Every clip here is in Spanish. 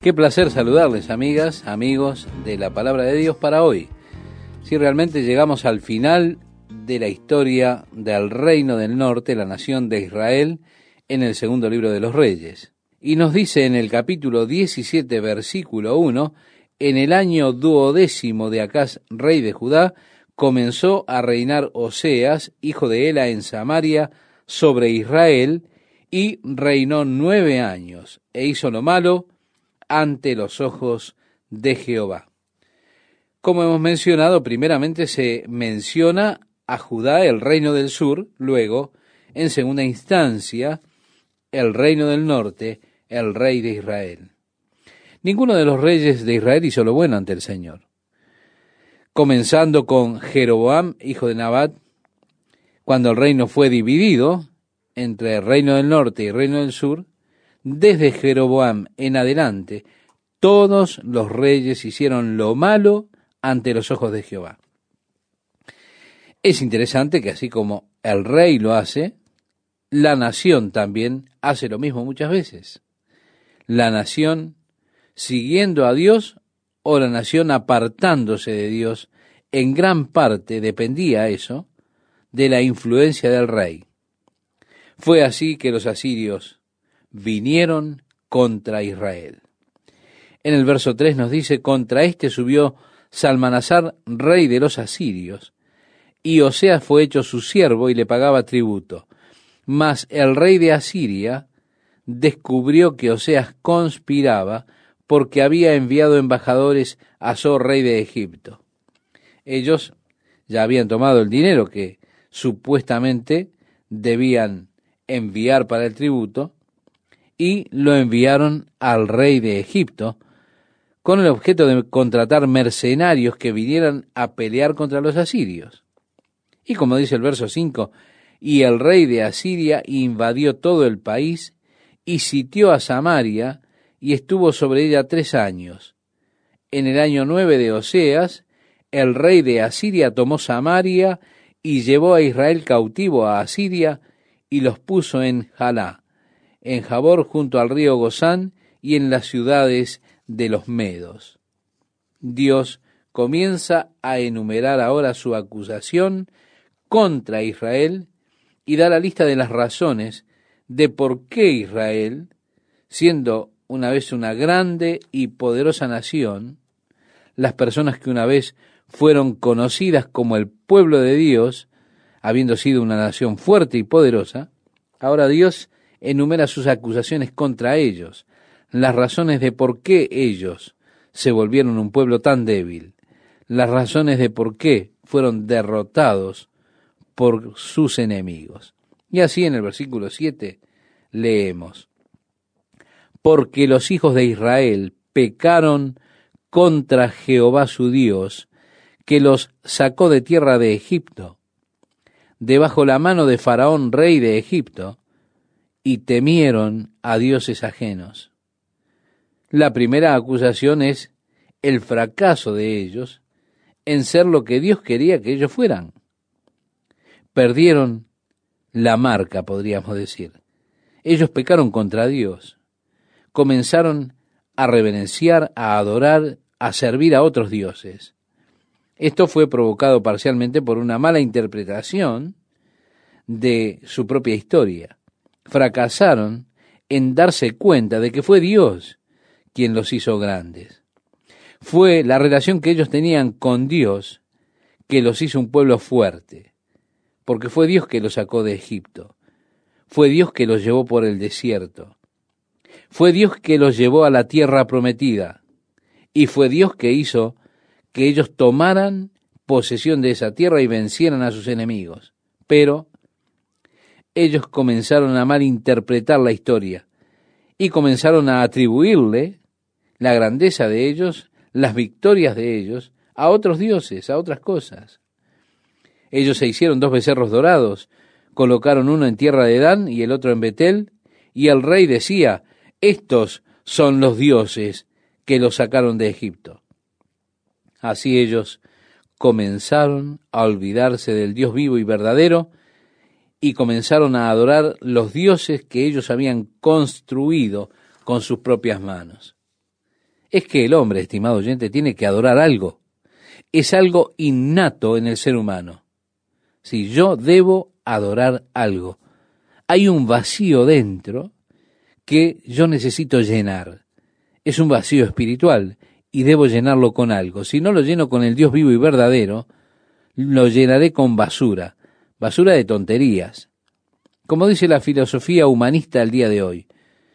Qué placer saludarles, amigas, amigos de la Palabra de Dios para hoy. Si realmente llegamos al final de la historia del Reino del Norte, la nación de Israel, en el segundo libro de los Reyes. Y nos dice en el capítulo 17, versículo 1, en el año 12º de Acaz, rey de Judá, comenzó a reinar Oseas, hijo de Ela, en Samaria, sobre Israel, y reinó 9 años, e hizo lo malo ante los ojos de Jehová. Como hemos mencionado, primeramente se menciona a Judá, el reino del sur, luego, en segunda instancia, el reino del norte, el rey de Israel. Ninguno de los reyes de Israel hizo lo bueno ante el Señor. Comenzando con Jeroboam, hijo de Nabat, cuando el reino fue dividido entre el reino del norte y el reino del sur, desde Jeroboam en adelante, todos los reyes hicieron lo malo ante los ojos de Jehová. Es interesante que así como el rey lo hace, la nación también hace lo mismo muchas veces. La nación siguiendo a Dios o la nación apartándose de Dios, en gran parte dependía eso de la influencia del rey. Fue así que los asirios vinieron contra Israel. En el verso 3 nos dice, contra este subió Salmanasar, rey de los asirios, y Oseas fue hecho su siervo y le pagaba tributo. Mas el rey de Asiria descubrió que Oseas conspiraba porque había enviado embajadores a So, rey de Egipto. Ellos ya habían tomado el dinero que supuestamente debían enviar para el tributo y lo enviaron al rey de Egipto con el objeto de contratar mercenarios que vinieran a pelear contra los asirios. Y como dice el verso 5, y el rey de Asiria invadió todo el país y sitió a Samaria y estuvo sobre ella 3 años. En el año 9 de Oseas, el rey de Asiria tomó Samaria y llevó a Israel cautivo a Asiria y los puso en Jalá, en Jabor junto al río Gozán y en las ciudades de los medos. Dios comienza a enumerar ahora su acusación contra Israel y da la lista de las razones de por qué Israel, siendo una vez una grande y poderosa nación, las personas que una vez fueron conocidas como el pueblo de Dios, habiendo sido una nación fuerte y poderosa, ahora Dios enumera sus acusaciones contra ellos, las razones de por qué ellos se volvieron un pueblo tan débil, las razones de por qué fueron derrotados por sus enemigos. Y así en el versículo 7 leemos, porque los hijos de Israel pecaron contra Jehová su Dios, que los sacó de tierra de Egipto, debajo la mano de Faraón, rey de Egipto, y temieron a dioses ajenos. La primera acusación es el fracaso de ellos en ser lo que Dios quería que ellos fueran. Perdieron la marca, podríamos decir. Ellos pecaron contra Dios. Comenzaron a reverenciar, a adorar, a servir a otros dioses. Esto fue provocado parcialmente por una mala interpretación de su propia historia. Fracasaron en darse cuenta de que fue Dios quien los hizo grandes. Fue la relación que ellos tenían con Dios que los hizo un pueblo fuerte, porque fue Dios que los sacó de Egipto. Fue Dios que los llevó por el desierto. Fue Dios que los llevó a la tierra prometida. Y fue Dios que hizo que ellos tomaran posesión de esa tierra y vencieran a sus enemigos. Pero ellos comenzaron a malinterpretar la historia y comenzaron a atribuirle la grandeza de ellos, las victorias de ellos, a otros dioses, a otras cosas. Ellos se hicieron 2 becerros dorados, colocaron uno en tierra de Dan y el otro en Betel, y el rey decía, estos son los dioses que los sacaron de Egipto. Así ellos comenzaron a olvidarse del Dios vivo y verdadero y comenzaron a adorar los dioses que ellos habían construido con sus propias manos. es que el hombre, estimado oyente, tiene que adorar algo. Es algo innato en el ser humano. Si yo debo adorar algo, hay un vacío dentro que yo necesito llenar. Es un vacío espiritual y debo llenarlo con algo. Si no lo lleno con el Dios vivo y verdadero, lo llenaré con basura, basura de tonterías. Como dice la filosofía humanista al día de hoy,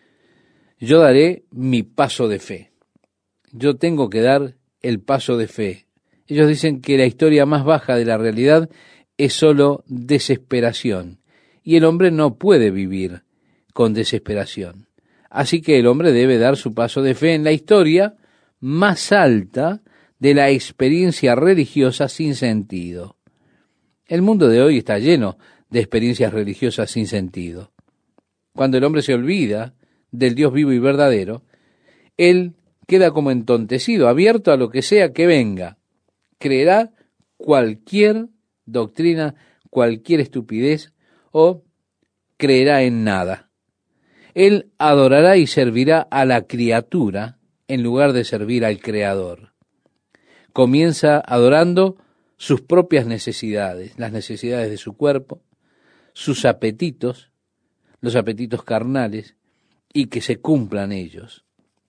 yo daré mi paso de fe. Yo tengo que dar el paso de fe. Ellos dicen que la historia más baja de la realidad es solo desesperación, y el hombre no puede vivir con desesperación. Así que el hombre debe dar su paso de fe en la historia más alta de la experiencia religiosa sin sentido. El mundo de hoy está lleno de experiencias religiosas sin sentido. Cuando el hombre se olvida del Dios vivo y verdadero, él queda como entontecido, abierto a lo que sea que venga. Creerá cualquier doctrina, cualquier estupidez, o creerá en nada. Él adorará y servirá a la criatura en lugar de servir al Creador. Comienza adorando sus propias necesidades, las necesidades de su cuerpo, sus apetitos, los apetitos carnales, y que se cumplan ellos.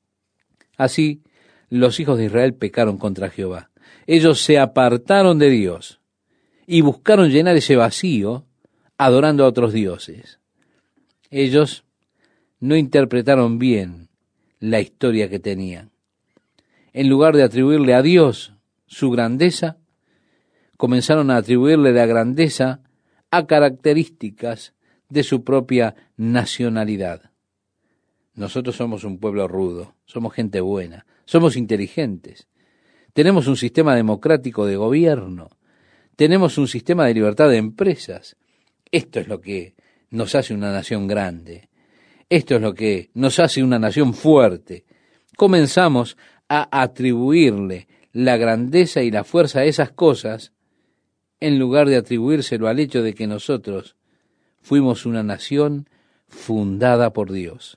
Así, los hijos de Israel pecaron contra Jehová. Ellos se apartaron de Dios y buscaron llenar ese vacío adorando a otros dioses. Ellos no interpretaron bien la historia que tenían. En lugar de atribuirle a Dios su grandeza, comenzaron a atribuirle la grandeza a características de su propia nacionalidad. Nosotros somos un pueblo rudo, somos gente buena, somos inteligentes, tenemos un sistema democrático de gobierno, tenemos un sistema de libertad de empresas. Esto es lo que nos hace una nación grande, esto es lo que nos hace una nación fuerte. Comenzamos a atribuirle la grandeza y la fuerza a esas cosas en lugar de atribuírselo al hecho de que nosotros fuimos una nación fundada por Dios.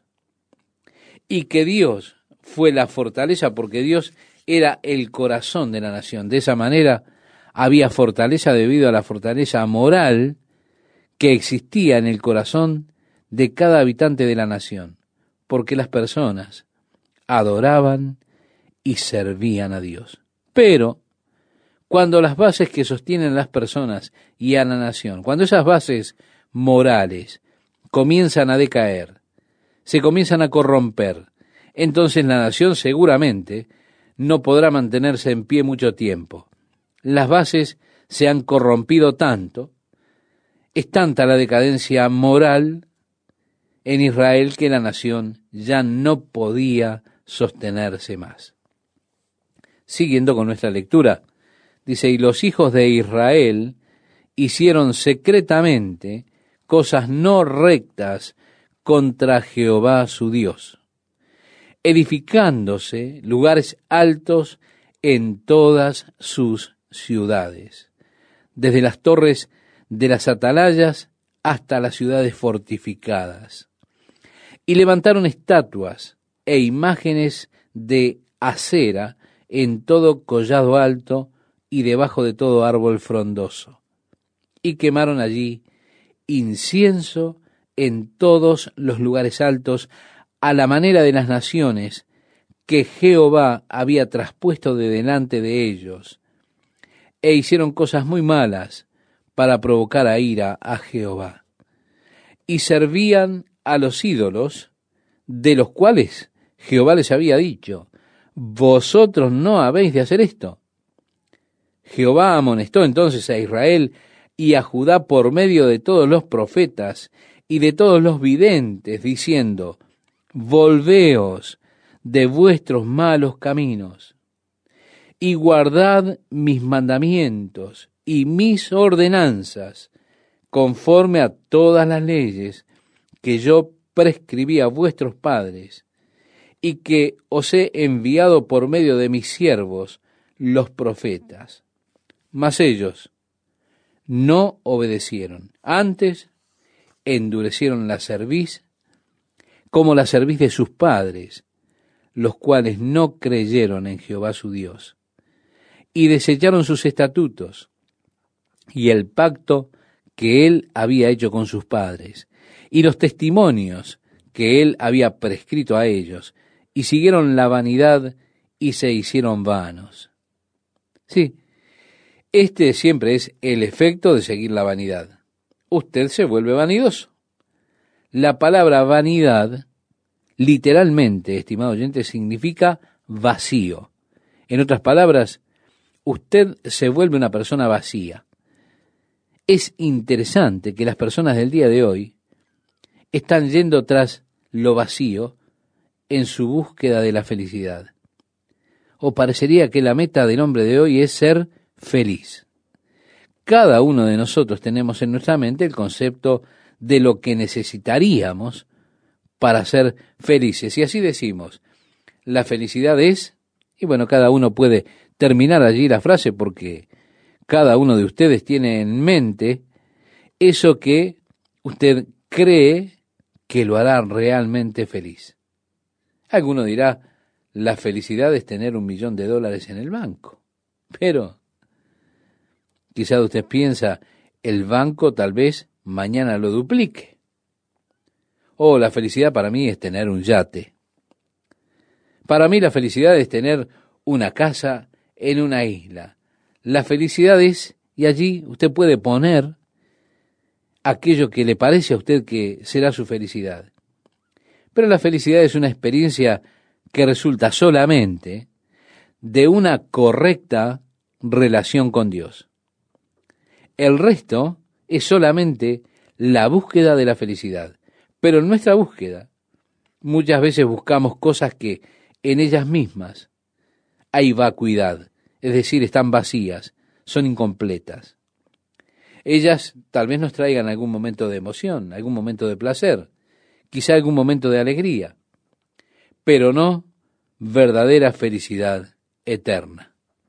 Y que Dios fue la fortaleza porque Dios era el corazón de la nación. De esa manera había fortaleza debido a la fortaleza moral que existía en el corazón de cada habitante de la nación, porque las personas adoraban y servían a Dios. Pero cuando las bases que sostienen a las personas y a la nación, cuando esas bases morales comienzan a decaer, se comienzan a corromper, entonces la nación seguramente no podrá mantenerse en pie mucho tiempo. Las bases se han corrompido tanto, es tanta la decadencia moral en Israel que la nación ya no podía sostenerse más. Siguiendo con nuestra lectura, dice, y los hijos de Israel hicieron secretamente cosas no rectas contra Jehová su Dios, edificándose lugares altos en todas sus ciudades, desde las torres de las atalayas hasta las ciudades fortificadas. Y levantaron estatuas e imágenes de acera en todo collado alto y debajo de todo árbol frondoso. Y quemaron allí incienso en todos los lugares altos, a la manera de las naciones que Jehová había traspuesto de delante de ellos, e hicieron cosas muy malas para provocar a ira a Jehová. Y servían a los ídolos, de los cuales Jehová les había dicho, vosotros no habéis de hacer esto. Jehová amonestó entonces a Israel y a Judá por medio de todos los profetas y de todos los videntes, diciendo, volveos de vuestros malos caminos, y guardad mis mandamientos y mis ordenanzas, conforme a todas las leyes que yo prescribí a vuestros padres, y que os he enviado por medio de mis siervos, los profetas. Mas ellos no obedecieron, antes endurecieron la cerviz, como la cerviz de sus padres, los cuales no creyeron en Jehová su Dios, y desecharon sus estatutos y el pacto que él había hecho con sus padres, y los testimonios que él había prescrito a ellos, y siguieron la vanidad y se hicieron vanos. Sí, este siempre es el efecto de seguir la vanidad. Usted se vuelve vanidoso. La palabra vanidad, literalmente, estimado oyente, significa vacío. En otras palabras, usted se vuelve una persona vacía. Es interesante que las personas del día de hoy están yendo tras lo vacío en su búsqueda de la felicidad. O parecería que la meta del hombre de hoy es ser feliz. Cada uno de nosotros tenemos en nuestra mente el concepto de lo que necesitaríamos para ser felices. Y así decimos, la felicidad es, y bueno, cada uno puede terminar allí la frase porque cada uno de ustedes tiene en mente eso que usted cree que lo hará realmente feliz. Alguno dirá, la felicidad es tener $1.000.000 en el banco. Pero quizá usted piensa, el banco tal vez mañana lo duplique. O la felicidad para mí es tener un yate. Para mí la felicidad es tener una casa en una isla. La felicidad es, y allí usted puede poner aquello que le parece a usted que será su felicidad. Pero la felicidad es una experiencia que resulta solamente de una correcta relación con Dios. El resto es solamente la búsqueda de la felicidad. Pero en nuestra búsqueda, muchas veces buscamos cosas que en ellas mismas hay vacuidad, es decir, están vacías, son incompletas. Ellas tal vez nos traigan algún momento de emoción, algún momento de placer, quizá algún momento de alegría, pero no verdadera felicidad eterna.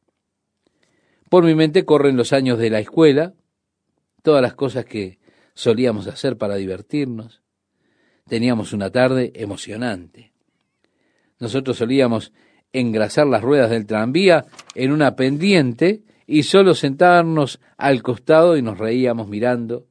Por mi mente corren los años de la escuela, todas las cosas que solíamos hacer para divertirnos. Teníamos una tarde emocionante. Nosotros solíamos engrasar las ruedas del tranvía en una pendiente y solo sentarnos al costado y nos reíamos mirando.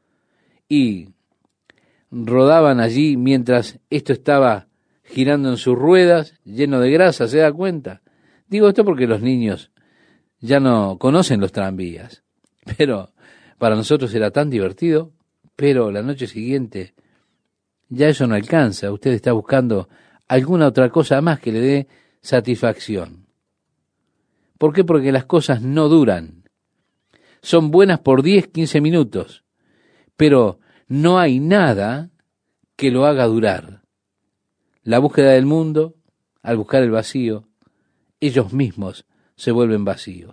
Y rodaban allí mientras esto estaba girando en sus ruedas, lleno de grasa, ¿se da cuenta? Digo esto porque los niños ya no conocen los tranvías, pero para nosotros era tan divertido, pero la noche siguiente ya eso no alcanza, usted está buscando alguna otra cosa más que le dé satisfacción. ¿Por qué? Porque las cosas no duran. Son buenas por 10, 15 minutos, pero no hay nada que lo haga durar. La búsqueda del mundo, al buscar el vacío, ellos mismos se vuelven vacíos.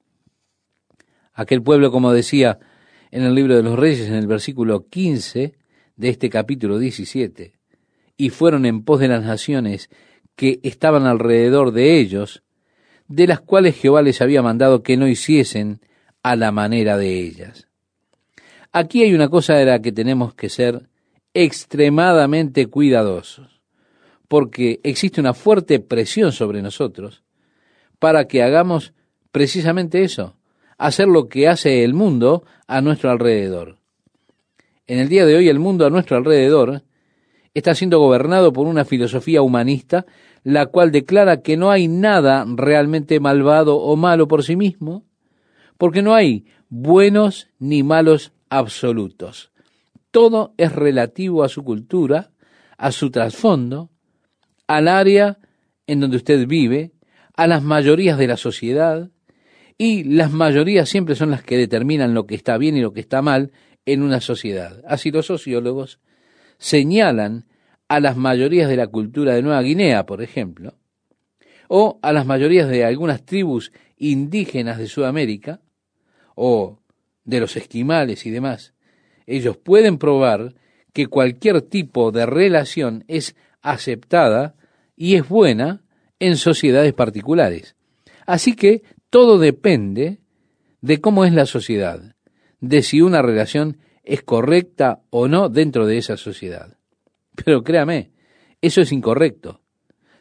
Aquel pueblo, como decía en el libro de los Reyes, en el versículo 15 de este capítulo 17, y fueron en pos de las naciones que estaban alrededor de ellos, de las cuales Jehová les había mandado que no hiciesen a la manera de ellas. Aquí hay una cosa de la que tenemos que ser extremadamente cuidadosos, porque existe una fuerte presión sobre nosotros para que hagamos precisamente eso, hacer lo que hace el mundo a nuestro alrededor. En el día de hoy el mundo a nuestro alrededor está siendo gobernado por una filosofía humanista, la cual declara que no hay nada realmente malvado o malo por sí mismo, porque no hay buenos ni malos absolutos. Todo es relativo a su cultura, a su trasfondo, al área en donde usted vive, a las mayorías de la sociedad, y las mayorías siempre son las que determinan lo que está bien y lo que está mal en una sociedad. Así los sociólogos señalan a las mayorías de la cultura de Nueva Guinea, por ejemplo, o a las mayorías de algunas tribus indígenas de Sudamérica, o de los esquimales y demás. Ellos pueden probar que cualquier tipo de relación es aceptada y es buena en sociedades particulares. Así que todo depende de cómo es la sociedad, de si una relación es correcta o no dentro de esa sociedad. Pero créame, eso es incorrecto.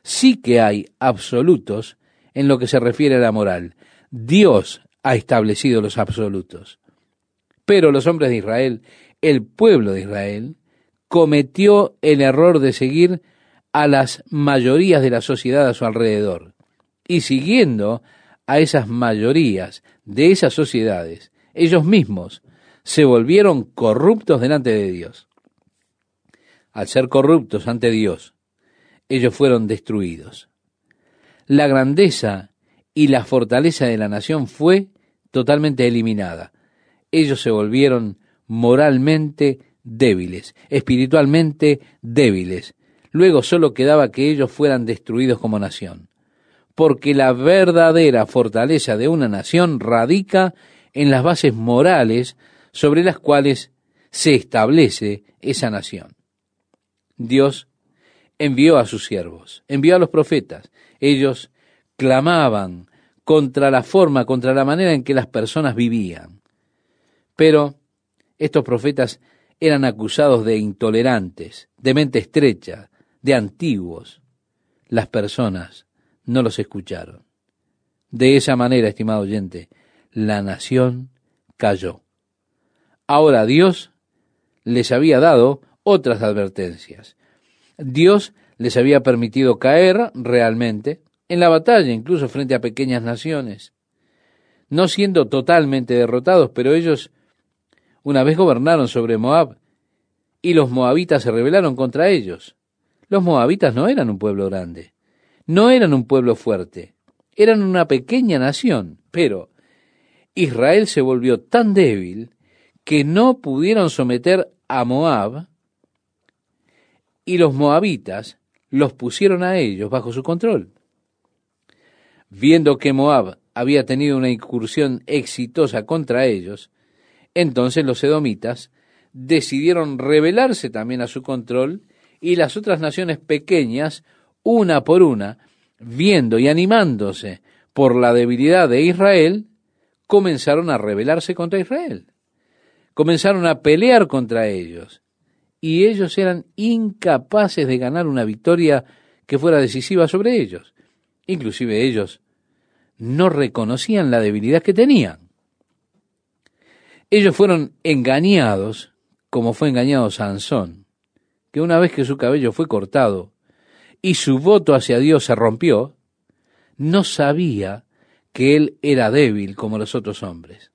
sí que hay absolutos en lo que se refiere a la moral. Dios ha establecido los absolutos. Pero los hombres de Israel, el pueblo de Israel, cometió el error de seguir a las mayorías de la sociedad a su alrededor. Y siguiendo a esas mayorías de esas sociedades, ellos mismos se volvieron corruptos delante de Dios. Al ser corruptos ante Dios, ellos fueron destruidos. La grandeza y la fortaleza de la nación fue totalmente eliminada. Ellos se volvieron moralmente débiles, espiritualmente débiles. Luego solo quedaba que ellos fueran destruidos como nación. Porque la verdadera fortaleza de una nación radica en las bases morales sobre las cuales se establece esa nación. Dios envió a sus siervos, envió a los profetas. Ellos clamaban contra la forma, contra la manera en que las personas vivían. Pero estos profetas eran acusados de intolerantes, de mente estrecha, de antiguos. Las personas no los escucharon. De esa manera, estimado oyente, la nación cayó. Ahora Dios les había dado otras advertencias. Dios les había permitido caer realmente en la batalla, incluso frente a pequeñas naciones, no siendo totalmente derrotados, pero ellos una vez gobernaron sobre Moab y los moabitas se rebelaron contra ellos. Los moabitas no eran un pueblo grande, no eran un pueblo fuerte, eran una pequeña nación, pero Israel se volvió tan débil que no pudieron someter a Moab y los moabitas los pusieron a ellos bajo su control. Viendo que Moab había tenido una incursión exitosa contra ellos, entonces los edomitas decidieron rebelarse también a su control y las otras naciones pequeñas, una por una, viendo y animándose por la debilidad de Israel, comenzaron a rebelarse contra Israel. Comenzaron a pelear contra ellos. Y ellos eran incapaces de ganar una victoria que fuera decisiva sobre ellos. Inclusive ellos no reconocían la debilidad que tenían. Ellos fueron engañados, como fue engañado Sansón, que una vez que su cabello fue cortado y su voto hacia Dios se rompió, no sabía que él era débil como los otros hombres.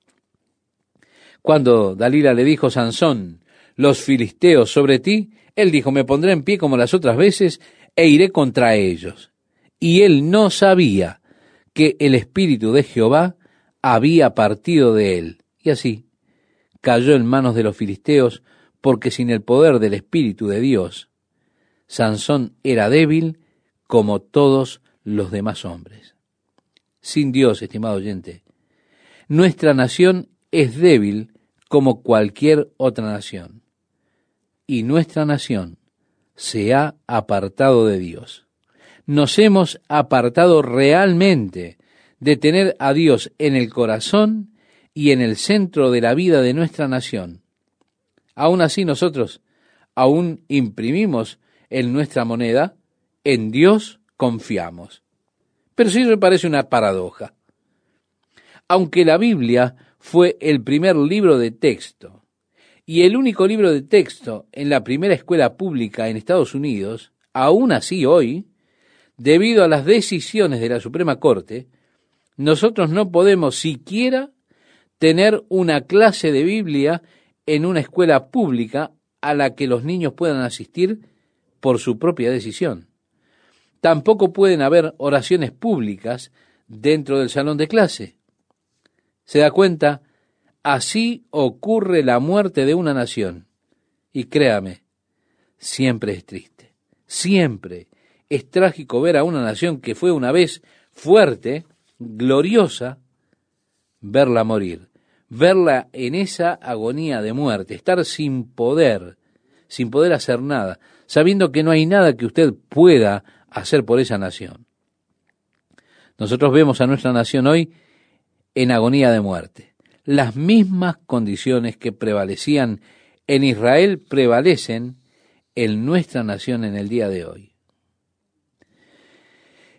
Cuando Dalila le dijo: Sansón, los filisteos sobre ti, él dijo: me pondré en pie como las otras veces e iré contra ellos. Y él no sabía que el espíritu de Jehová había partido de él. Y así cayó en manos de los filisteos, porque sin el poder del espíritu de Dios, Sansón era débil como todos los demás hombres. Sin Dios, estimado oyente, nuestra nación es débil como cualquier otra nación. Y nuestra nación se ha apartado de Dios. Nos hemos apartado realmente de tener a Dios en el corazón y en el centro de la vida de nuestra nación. Aún así nosotros aún imprimimos en nuestra moneda: en Dios confiamos. Pero sí me parece una paradoja. Aunque la Biblia fue el primer libro de texto y el único libro de texto en la primera escuela pública en Estados Unidos, aún así hoy, debido a las decisiones de la Suprema Corte, nosotros no podemos siquiera tener una clase de Biblia en una escuela pública a la que los niños puedan asistir por su propia decisión. Tampoco pueden haber oraciones públicas dentro del salón de clase. ¿Se da cuenta? Así ocurre la muerte de una nación. Y créame, siempre es triste. Siempre es trágico ver a una nación que fue una vez fuerte, gloriosa, verla morir, verla en esa agonía de muerte, estar sin poder hacer nada, sabiendo que no hay nada que usted pueda hacer por esa nación. Nosotros vemos a nuestra nación hoy en agonía de muerte. Las mismas condiciones que prevalecían en Israel prevalecen en nuestra nación en el día de hoy.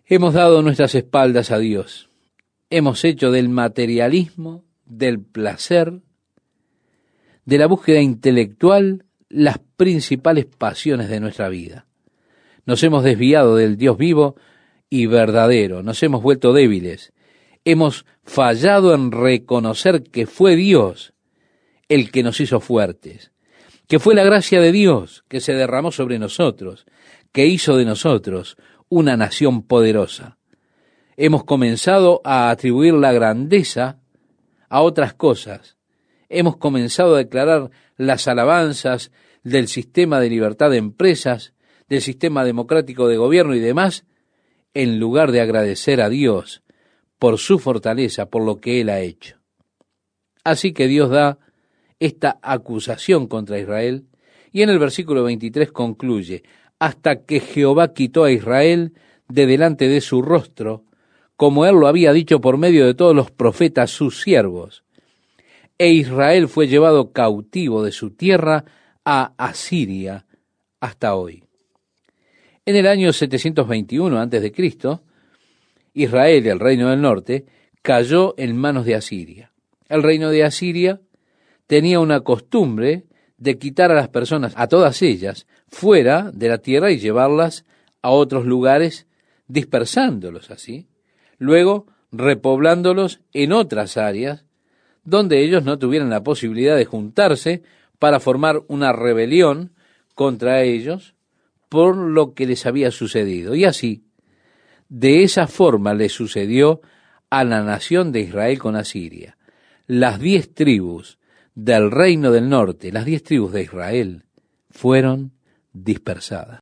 Hemos dado nuestras espaldas a Dios. Hemos hecho del materialismo, del placer, de la búsqueda intelectual, las principales pasiones de nuestra vida. Nos hemos desviado del Dios vivo y verdadero, nos hemos vuelto débiles. Hemos fallado en reconocer que fue Dios el que nos hizo fuertes, que fue la gracia de Dios que se derramó sobre nosotros, que hizo de nosotros una nación poderosa. Hemos comenzado a atribuir la grandeza a otras cosas. Hemos comenzado a declarar las alabanzas del sistema de libertad de empresas, del sistema democrático de gobierno y demás, en lugar de agradecer a Dios por su fortaleza, por lo que Él ha hecho. Así que Dios da esta acusación contra Israel, y en el versículo 23 concluye: hasta que Jehová quitó a Israel de delante de su rostro, como Él lo había dicho por medio de todos los profetas sus siervos. E Israel fue llevado cautivo de su tierra a Asiria hasta hoy. En el año 721 a.C., Israel, el reino del norte, cayó en manos de Asiria. El reino de Asiria tenía una costumbre de quitar a las personas, a todas ellas, fuera de la tierra y llevarlas a otros lugares, dispersándolos así, luego repoblándolos en otras áreas donde ellos no tuvieran la posibilidad de juntarse para formar una rebelión contra ellos por lo que les había sucedido. Y así, de esa forma le sucedió a la nación de Israel con Asiria. Las 10 tribus del reino del norte, las 10 tribus de Israel, fueron dispersadas.